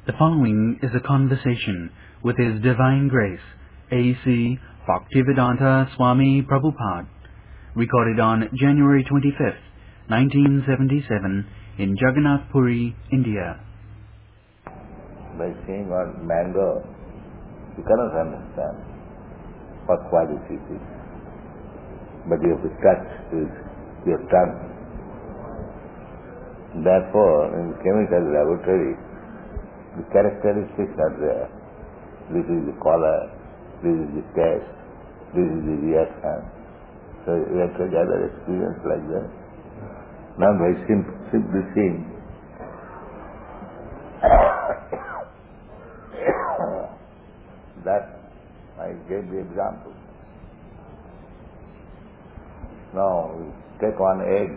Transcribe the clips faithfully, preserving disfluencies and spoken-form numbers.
The following is a conversation with His Divine Grace, A C Bhaktivedanta Swami Prabhupada, recorded on January twenty-fifth, nineteen seventy-seven, in Jagannath Puri, India. By seeing one mango, you cannot understand what quality it is. But you have to touch with your tongue. Therefore, in the chemical laboratory, the characteristics are there. This is the color, this is the taste, this is the reaction. So we have to gather experience like that. Now by sim- simply seeing that, I gave the example. Now we take one egg.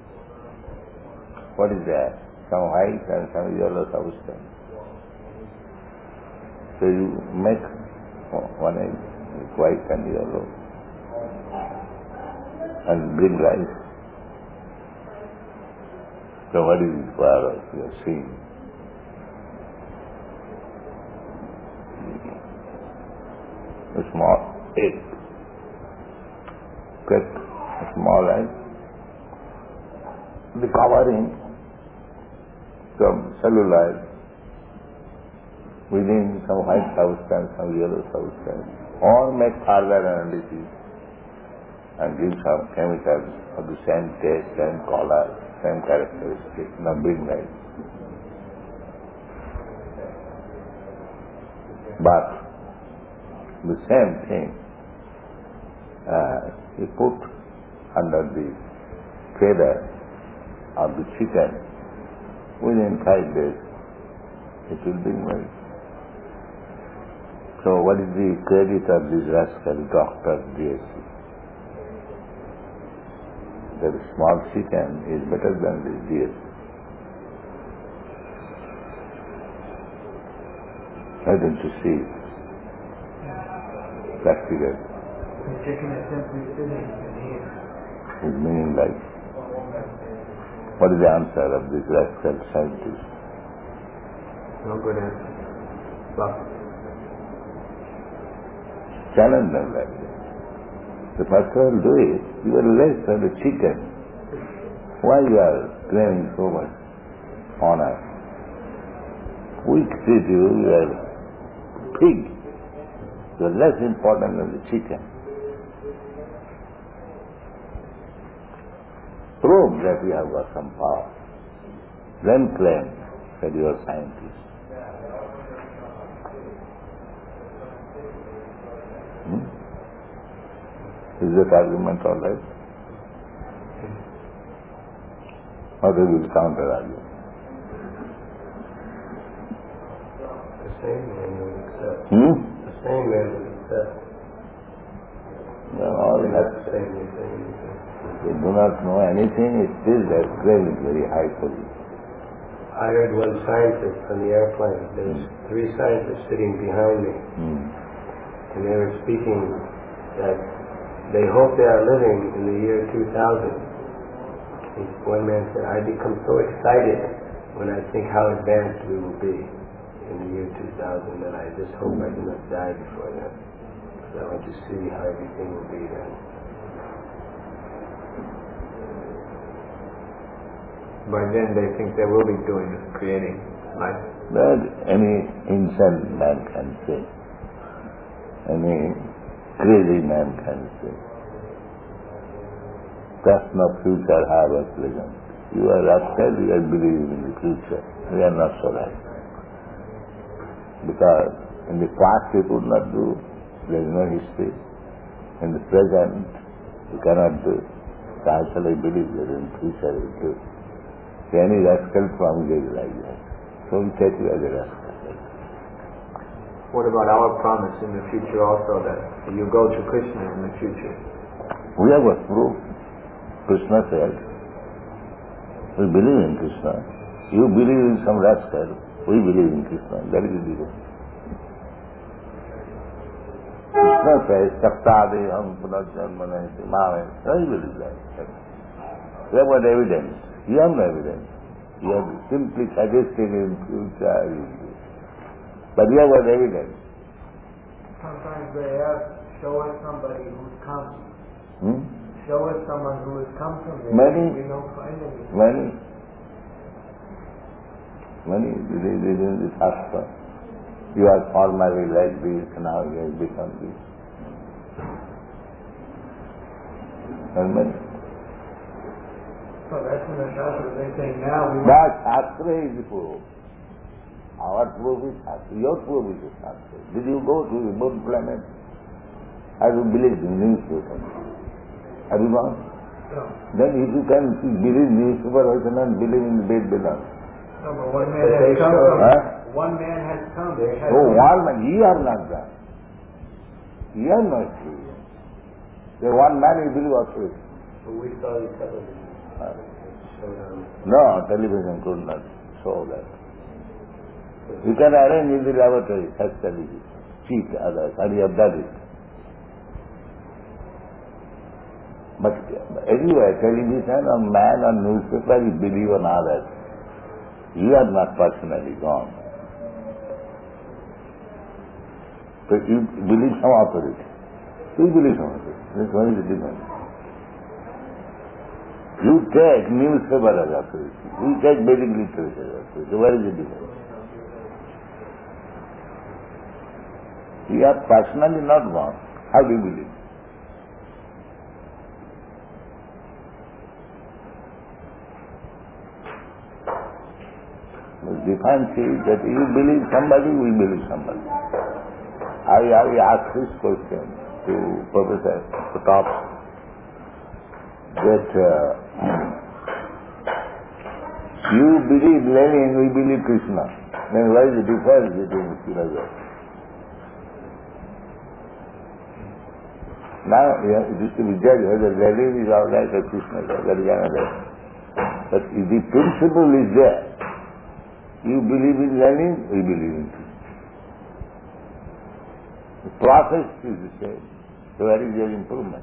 What is that? Some white and some yellow substance. So you make one egg with white and yellow and bring rice. So what is it for us? You are seeing. A small egg. Cut a small egg. The covering some celluloid within some white substance, some yellow substance, or make further analysis and give some chemicals of the same taste, same color, same characteristic, now bring light. But the same thing uh, you put under the feather of the chicken, within five days it will bring light. So what is the credit of this rascal Doctor D S C? That small chicken is better than this D S C. Why don't you see it? Practical. The chicken is simply sitting in here. Is meaning like. What is the answer of this rascal scientist? No good answer. But challenge them like that. The first of all do it, you are less than the chicken. Why you are claiming so much honor? We treat you, you are pig. You are less important than the chicken. Prove that you have got some power. Then claim that you are scientist. Hmm? Is that argument all right? Or they will counter argue? the same man will accept. Hmm? The same man will accept. They are all They're that. not the same thing. They do not know anything, it is their claim is very high position. I heard one scientist on the airplane. There was three scientists sitting behind me, Hmm. and they were speaking that they hope they are living in the year two thousand. One man said, I become so excited when I think how advanced we will be in the year two thousand that I just hope I do not die before then. Because I want to see how everything will be then. By then they think they will be doing it, creating life. That any insane man can say. Any crazy man can say. That's no future have a present. You are rascal, you are believing in the future. We are not so right. Because in the past you could not do, there is no history. In the present you cannot do. So how shall I believe that in future you do? So any rascal from is like that. So we take you as a rascal. What about our promise in the future also that you go to Krishna in the future? We have got proof. Krishna said, we believe in Krishna. You believe in some rascal, we believe in Krishna. That is the difference. Krishna says, Saptadeham punarjanmanahiti mame. I believe that. We have got evidence. You have no evidence. You are simply suggesting in future. But we have got evidence. Sometimes they ask, show us somebody who's come. Hmm? Show us someone who has come from there. Many. We don't find anything. Many. Many. This is in the Shastra. You are formerly like this, now you have become this. And many. So that's in the Shastra. They say now we But Shastra is the proof. Our proof is Shastra. Your proof is the Shastra. Did you go to the moon planet? Have you believed in newspaper? Have you gone? No. Then if you can believe newspaper, why cannot believe in the bed below? No, but one man has come from Huh? One man has come. They has Oh, one man. Ye are not that. Ye are not true. The one man you believe also. But we saw the television. Huh? Showed on. No, television could not show that. You can arrange in the laboratory such television. Cheat others, and you have done it. But anyway, television or man or newspaper, you believe on others. You are not personally gone. So you believe some authority. You believe some authority. That's what is the difference. You take newspaper as authority. You take Vedic literature as authority. Where is the difference? You are personally not gone. How do you believe? The difference is that you believe somebody, we believe somebody. I, I asked this question to Professor Pratap that uh, you believe Lenin, we believe Krishna. Then what is the difference between philosophers? Now it is to be judged whether Lenin is all right or Krishna is all right. That is another. But if the principle is there, you believe in Lenin, we believe in Krishna. The process is the same. So where is your improvement?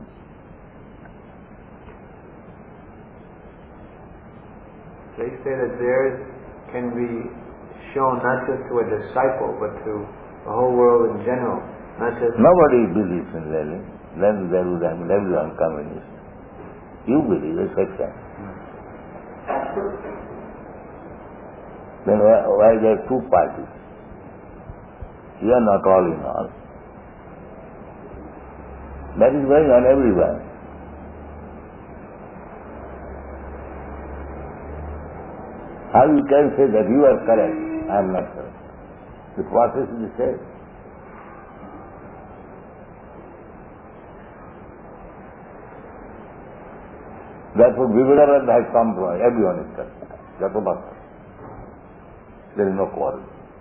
They say that theirs can be shown not just to a disciple, but to the whole world in general. Not just Nobody believes in Lenin. Then there is an everyone communist. You believe, that's excellent. Then why, why there are two parties? You are not all in all. That is going on everywhere. How you can say that you are correct, I am not correct? The process is the same. Therefore, Vivekananda has come from everyone is correct. That's about it. There is no quarrel.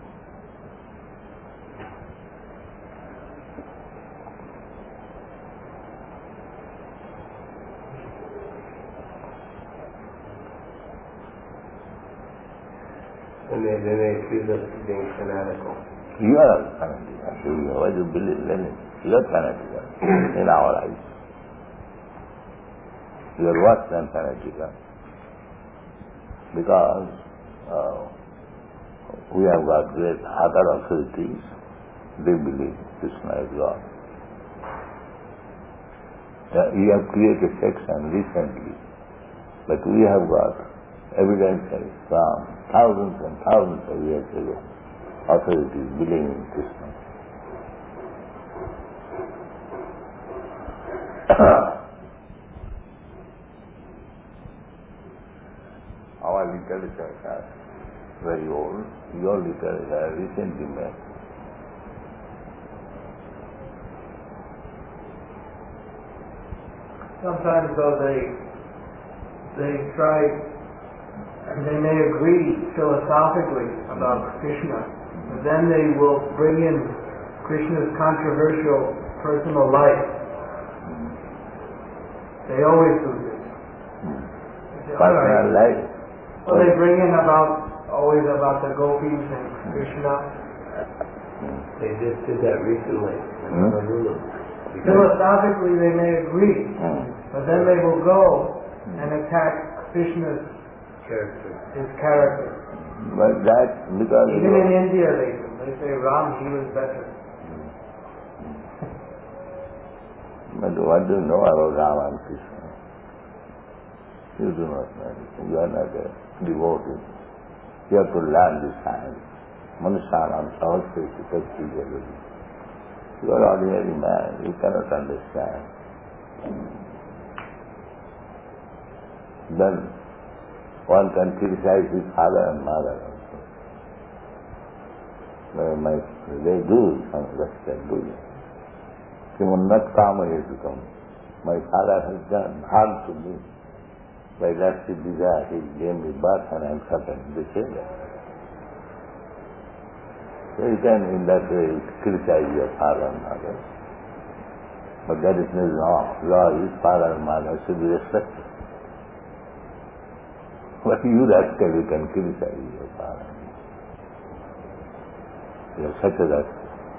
And they, then they accuse us of being fanatical. You are a fanatical. Why do you believe Lenin? You are fanatical in our eyes. You are worse than fanatical. Because uh, we have got great other authorities. They believe Krishna is God. Uh, we have created section recently, but we have got evidences from thousands and thousands of years ago. Authorities believing in Krishna. Our literature is very old. Your literature is recently made. Sometimes though they they try and they may agree philosophically about Krishna, but then they will bring in Krishna's controversial personal life. They always do this. They say, "All Personal right." life. Well, they bring in about always about the gopis and Krishna. They just did that recently in Hmm? Honolulu. Philosophically, they may agree, Hmm. but then they will go and attack Krishna's Character. his character. But that because Even in India, they do. They say Ram, he was better. But what do you know about Rama and Krishna? You do not know anything. You are not a devotee. You have to learn this science. Manushyanam Savasveti Takti Jalali. You are ordinary man. You cannot understand. Then one can criticize his father and mother also. Well, my, they do some respect, do they? Not karma has become. My father has done harm to me. By that desire, he gave me birth and I am suffering. They say that. So you can in that way criticize your father and mother. But that is not law. Law is father and mother should be respected. But you rascal, you can criticize your father. You are such a rascal.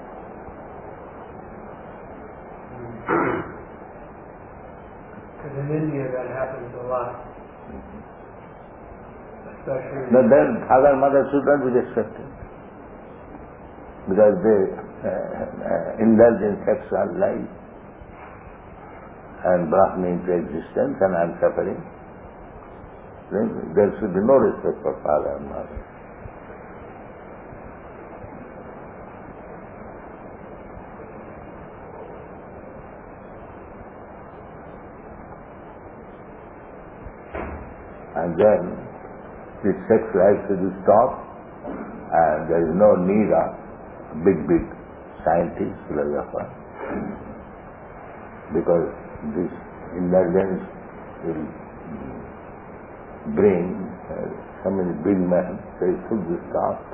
Because in India that happens a lot. Especially... No, then father and mother should not be respected. Because they uh, uh, indulge in sexual life and brought me into existence and I am suffering. Then there should be no respect for father and mother. And then this sex life should be stopped and there is no need of big, big scientists, philosophers, because this indulgence will bring uh, so many big men, so it should be stopped.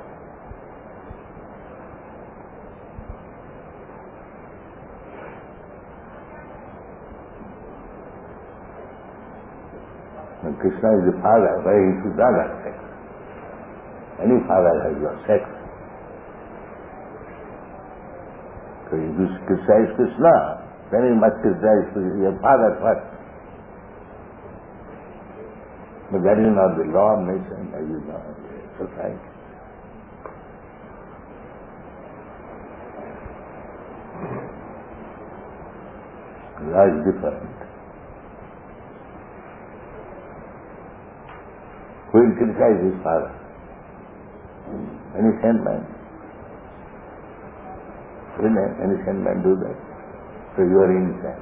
When Krishna is the father, why he should not have sex? Any father has got sex. So if you criticize Krishna, then you must criticize your father first. But that is not the law of nature, that is not the society. The law is different. Who will criticize his father? Any sane man? Will any sane man do that? So you are insane.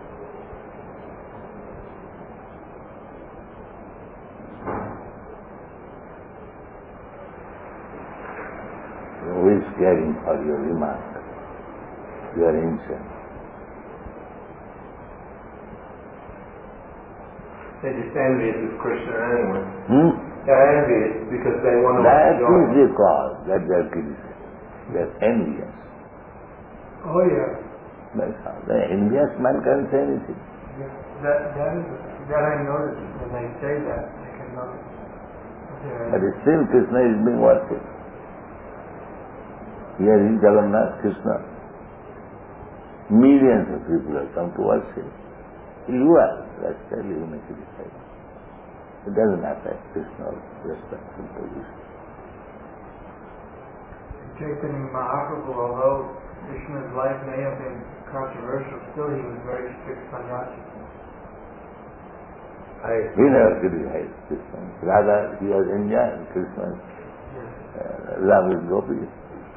Who is caring for your remark? You are insane. They're just envious of Krishna anyway. Hmm? They're envious because they want to That enjoy. is the cause that they are criticizing. They are envious. Oh yeah. That's how. The envious man can't say anything. Yeah. That, that, is, that I noticed when they say that. I can notice. But still Krishna is being worshipped. Here in Jagannath, Krishna, millions of people have come to worship. You are, let's tell you, make it decide. It doesn't affect Krishna's respect and position. Chaitanya Mahaprabhu, although Krishna's life may have been controversial, still he was very strict sannyasi. I, He never criticized Krishna. Rather, he was enjoying Krishna's uh, love with gopis.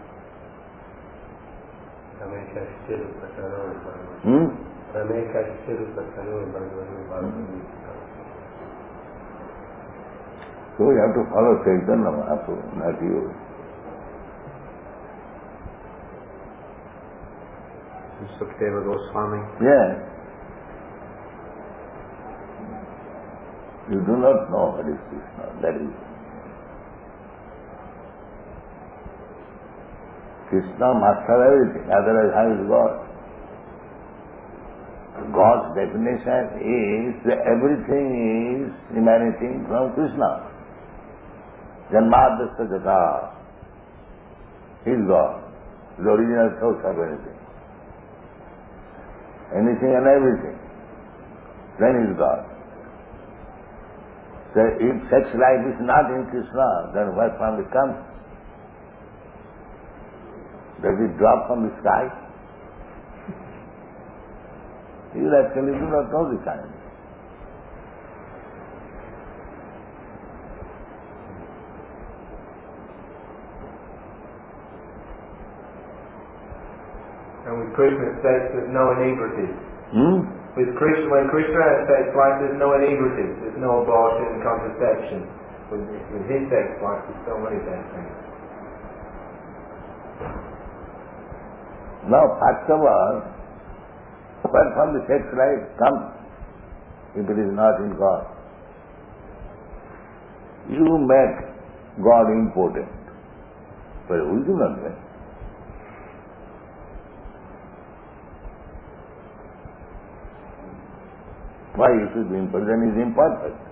Hmm? So you have to follow Chaitanya Mahaprabhu, not you. Sukadeva Goswami. Yes. You do not know what is Krishna, that is. Krishna master everything, otherwise how is God? God's definition is that everything is emanating from Krishna. Janmadhyasya jata. He is God, the original source of anything. Anything and everything. Then he is God. So if sex life is not in Krishna, then where from it comes? Does it drop from the sky? You actually do not know the science. And with Krishna says there's no inebriety. Hmm? With Krishna, when Krishna says life, there's no inebriety, there's no abortion, contraception. With, with his sex life, there's so many bad things. Now, first of all, where from the sex life comes, if it is not in God? You make God important, but we do not make. Why it should be important? Then it is imperfect.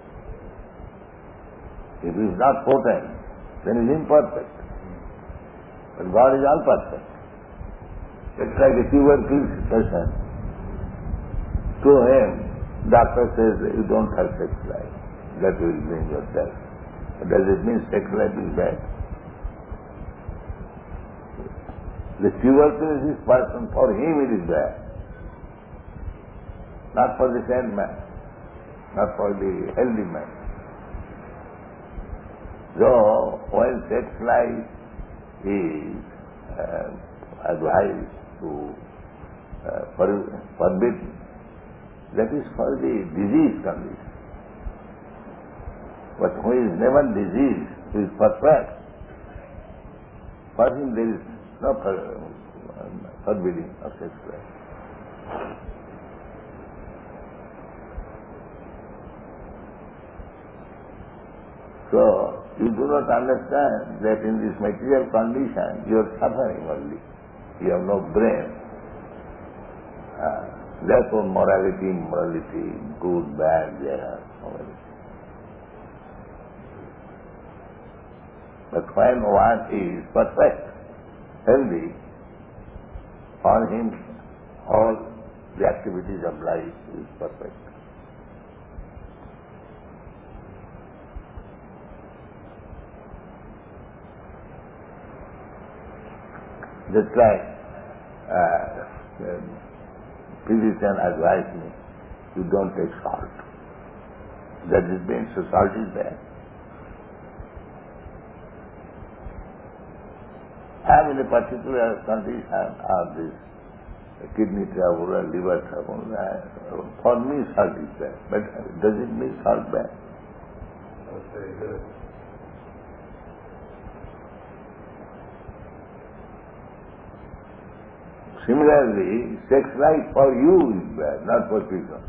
If it is not potent, then it is imperfect. But God is all perfect. It's like a tuberculosis patient. To him, doctor says you don't have sex life. That will bring your death. But does it mean sex life is bad? The tuberculosis person, for him it is bad. Not for the sane man, not for the healthy man. So, when sex life is uh, advised to uh, for, forbid, that is for the disease condition. But who is never diseased, who is perfect, for him there is no forbidding of sex life. So, you do not understand that in this material condition you are suffering only. You have no brain. Uh, therefore morality, morality, good, bad, they are morality. But when one is perfect, healthy, for him all the activities of life is perfect. Just like uh, um, physician advised me, you don't take salt. That is means so salt is bad. I am in a particular condition of this kidney trouble or liver trouble. Uh, for me salt is bad. But does it mean salt bad? That's very good. Similarly, sex life for you is bad, not for Krishna.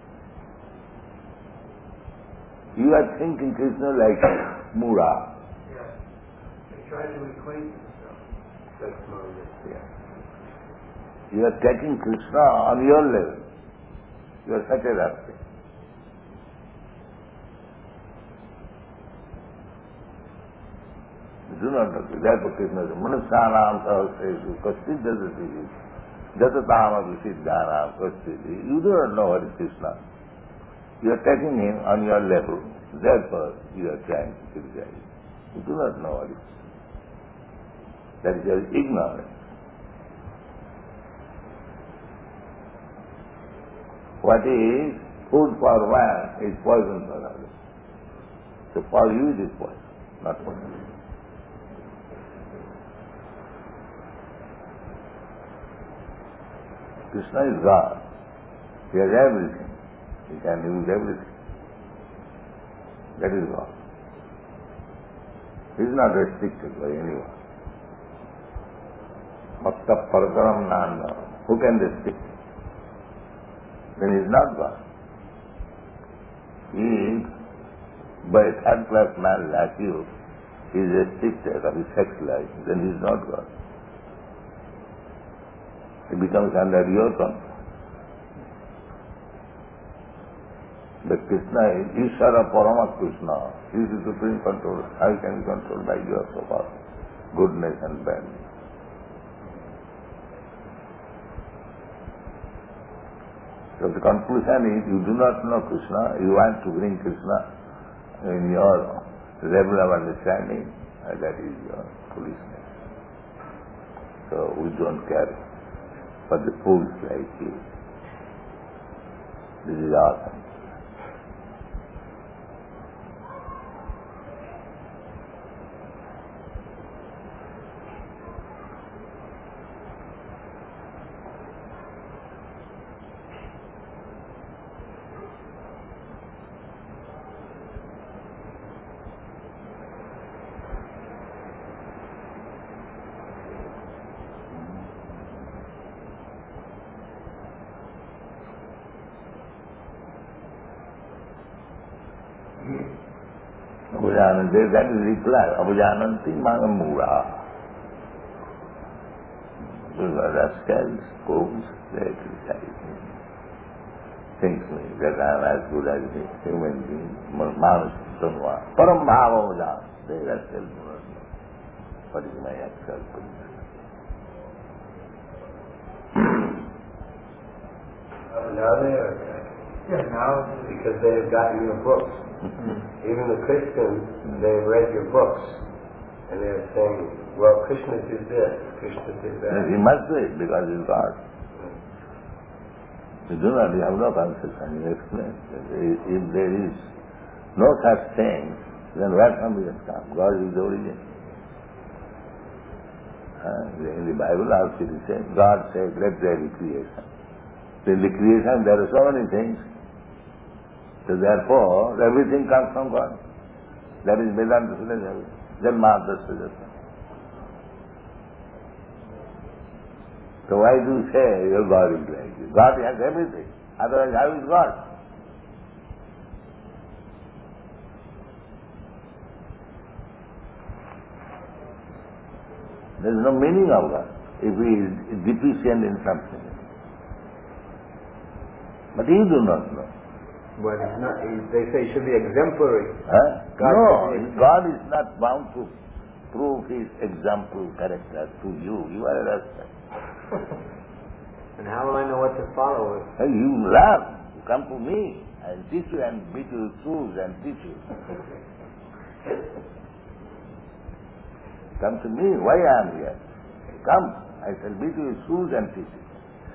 You are thinking Krishna like Mura. Yes. They try to equate themselves. Sex minded. Yeah. You are taking Krishna on your level. You are such a rascal. You do not know. Therefore Krishna says, Manusyanam sahasresu kaschit jatati jatatam abhisiddhanam kaschiti. You do not know what is Krishna. You are taking him on your level. Therefore you are trying to criticize. You do not know what is. That is your ignorance. What is food for one is poison for others. So for you it is poison, not for you. Krishna is God. He has everything. He can use everything. That is God. He is not restricted by anyone. Bhakta parakaram nanda. Who can restrict? Then he is not God. If by a third class man like you, he is restricted of his sex life, then he is not God. He becomes under your control. But Krishna is Ishvara Parama Krishna. He is the supreme controller. How can be controlled by your so far goodness and badness? So the conclusion is, you do not know Krishna, you want to bring Krishna in your level of understanding, and that is your foolishness. so we don't care for the fools like you. This is awesome. That is reply. Abhijananti mangamura. Those are rascals, fools, they criticize me. Thinks me that I am as good as a human being. Manus Tanva. Param bhava vajan. They rascals do not know what is my actual position. Now they are. Yeah, now Because they have gotten your books. Even the Christians, they have read your books, and they are saying, well, Krishna did this, Krishna did that. He must do it because he is God. You do not, you have no conception, you explain. If there is no such thing, then where come it come? God is the origin. Uh, in the Bible also it says, God said, let there be creation. In the creation there are so many things. So therefore, everything comes from God. That is Vedanta Sudhya. Janmata Sudhya. So why do you say your God is like this? God has everything. Otherwise, how is God? There is no meaning of God if he is deficient in something. But you do not know. But it's not, they say it should be exemplary. Huh? God no, is God is not bound to prove his example character to you. You are a rascal. And how will I know what to follow? Hey, you learn. You come to me. I'll teach you and beat you with shoes and teach you. Come to me. Why I am here? Come. I shall beat you with shoes and teach you.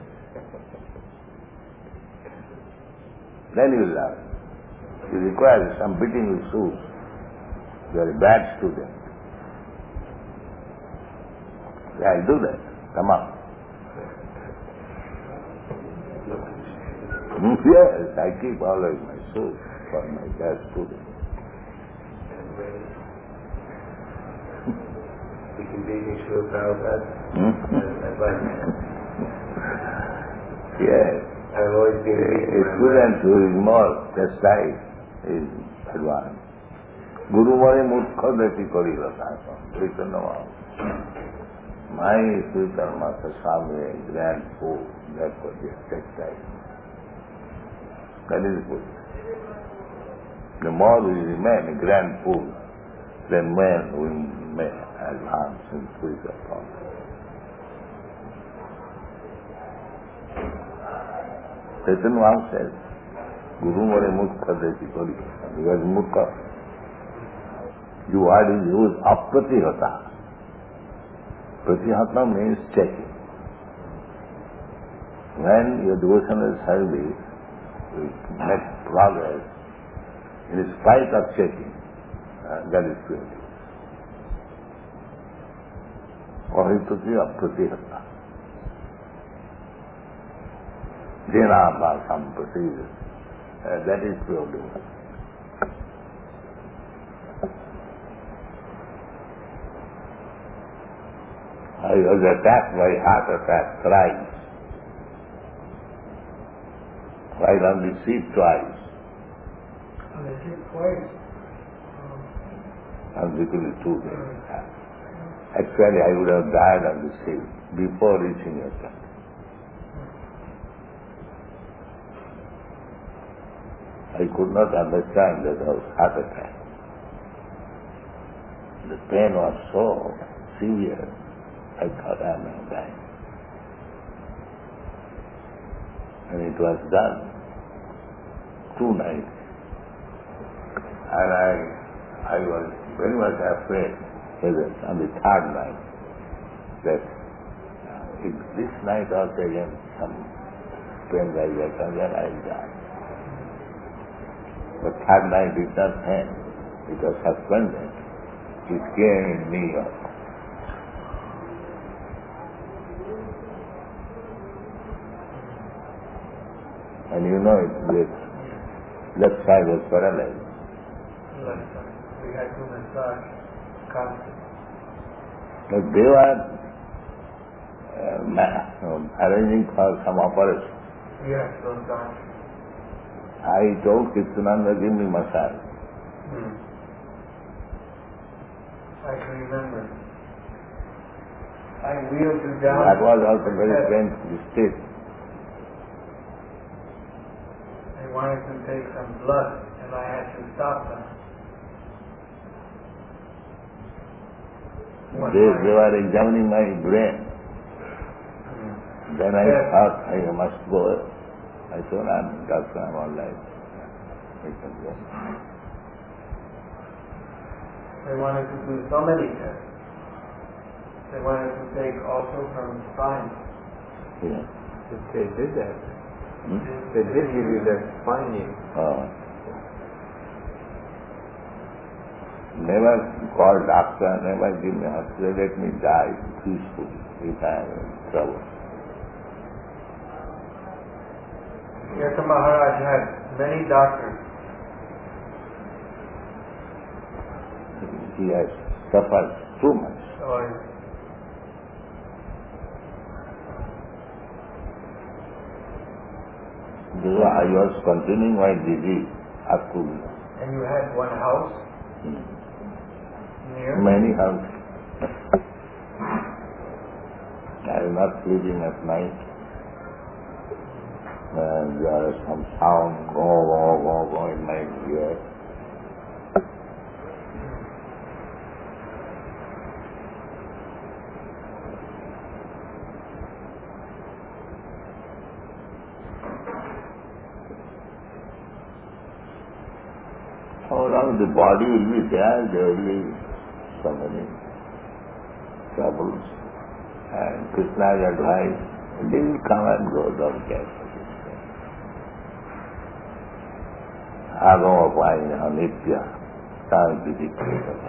Then you will learn. You require some beating with shoes. You are a bad student. Yeah, I'll do that. Come on. Yes, I keep always my shoes for my bad students. We can beat me through Prabhupada. I'd like that. Yes. I've always been A, beaten a by student who is more chastised is advanced. Guru Mare Murkha Dati Karila Sasam, Chaitanya Mahaprabhu. My spiritual master Swami, a grand fool, that was just chastised. That is good. The more we remain a grand fool, then men will may advance in spiritual thought. Chaitanya Mahaprabhu says, Guru Mare Murkha Dati Karila. He was Murkha. The word is used apratihata. Pratihata means checking. When your devotional service will make progress in spite of checking, uh, that is purity. Ohituti apratihata. Jena Basam Pratihata. Uh, that is pure devotion. I was attacked by heart attack thrice. While on the seat twice. on the seat twice. On the two days. Actually, I would have died on the seat before reaching your country. I could not understand that I was heart attack. The pain was so severe. I thought I am dying. And it was done two nights. And I I was very much afraid that on the third night that if this night also again some pain like that, then I will die. But third night did not end. It was suspended. It came in me also. And you know it, this left side was paralyzed. Left side. We had to massage constantly. But they were uh, ma- um, arranging for some operation. Yes, those doctors. I told Krishnananda, give me massage. Hmm. I can remember. I wheeled you down. That was also very painful state. They wanted to take some blood, and I had to stop them. One They, night. they were examining my brain. Hmm. Then I Yes. thought I must go. I told I'm doctor, I'm all right. I can go. They wanted to do so many tests. They wanted to take also from spine. Yeah. They did that. Hmm? They did give you that finding. Oh. Never call doctor, never give me hospital, let me die peacefully if I am in trouble. Yaka Maharaj had many doctors. He has suffered too much. So Because I was continuing my disease up to and you had one house near? many houses. I was not sleeping at night. And there was some sound, go, go, go, go in my ear. All around the body will be there, there will be so many troubles. And Krishna's advice, they will come and go, don't care for this thing. Agama payina anitya, tanvidikritata.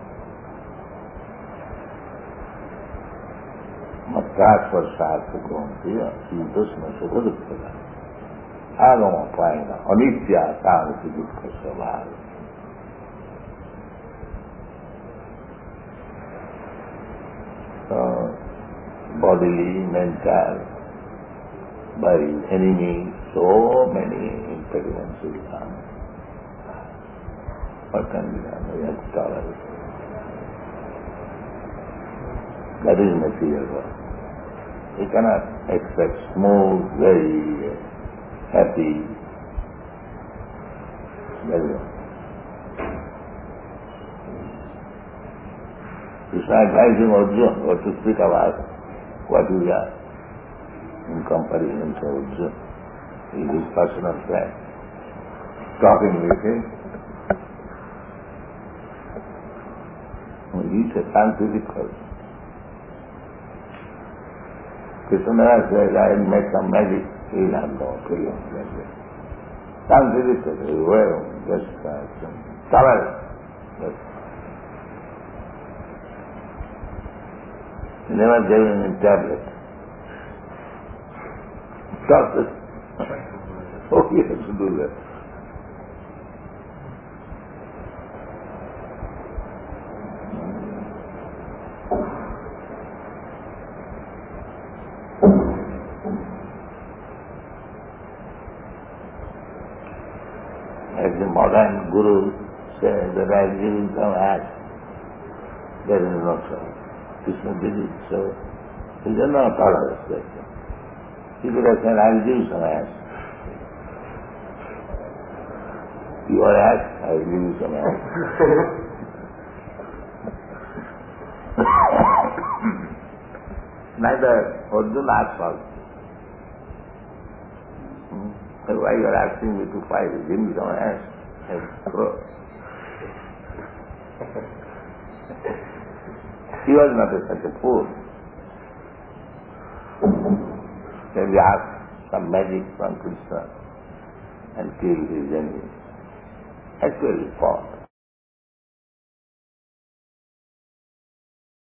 Matras varsat sukhantiya, sudasna sukhadukkata. Agama payina anitya, tanvidikritata. Uh, bodily, mental, by enemies, so many impediments will come. What can be done? We have to tolerate. That is material world. We cannot expect smooth, very happy. That is all. Krishna advising Arjuna what to speak about, what we are in comparison to Arjuna. He is his personal friend. Talking with him. He is a scientific person. Krishna says, I will make some magic. He will not know, kill him like that. Scientific person, well, just uh, tolerant. Yes. He never gave him a tablet. Doctor. Oh, he has to do that. As the modern guru says that I am giving some act, there is no trouble. Krishna did it, so he did not tolerate that. He could have said, I will give some ass. You are ass, I will give you some ass. Neither Arjuna asked for it. Hmm? Why you are asking me to fight? Give me some ass. I will throw. He was not a, such a fool. Maybe ask some magic from Krishna and kill his enemies. Actually fought.